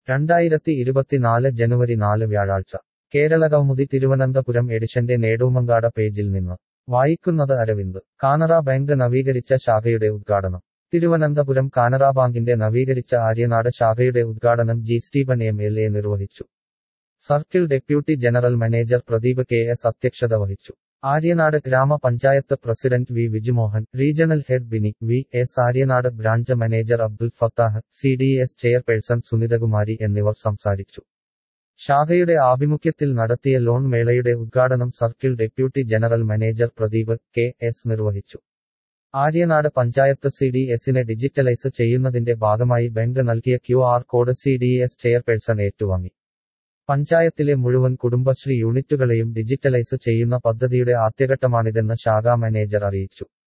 2024 ജനുവരി 4 വ്യാഴാഴ്ച കേരളകൗമുദി തിരുവനന്തപുരം എഡിഷന്റെ നേടൂമങ്കാട പേജിൽ നിന്ന് വായിക്കുന്നത് അരവിന്ദ് കാനറ ബാങ്ക് നവീകരിച്ച ശാഖയുടെ ഉദ്ഘാടനം തിരുവനന്തപുരം കാനറ ബാങ്കിന്റെ നവീകരിച്ച ആര്യനാട് ശാഖയുടെ ഉദ്ഘാടനം ജി സ്റ്റീഫൻ എം.എൽ.എ. നിർവഹിച്ചു. Circle deputy general manager Pradeep K S. അധ്യക്ഷത വഹിച്ചു. Aryanad grama panchayat president V. Vijumohan, regional head Bini V S. Aryanad branch manager Abdul Fattah, C D S. Chairperson Sunithakumari എന്നിവർ സംസാരിച്ചു. ശാഖയുടെ ആഭിമുഖ്യത്തിൽ നടത്തിയ ലോൺ മേളയുടെ ഉദ്ഘാടനം circle deputy general manager Pradeep K S. നിർവഹിച്ചു. ആര്യനാട് പഞ്ചായത്ത് സി.ഡി.എസിനെ ഡിജിറ്റലൈസ് ചെയ്യുന്നതിന്റെ ഭാഗമായി ബാങ്ക് നൽകിയ QR കോഡ് സി.ഡി.എസ്. ചെയർപേഴ്സൺ ഏറ്റുവാങ്ങി. പഞ്ചായത്തിലെ മുഴുവൻ കുടുംബശ്രീ യൂണിറ്റുകളെയും ഡിജിറ്റലൈസ് ചെയ്യുന്ന പദ്ധതിയുടെ ആദ്യഘട്ടമാണിതെന്ന് ശാഖാ മാനേജർ അറിയിച്ചു.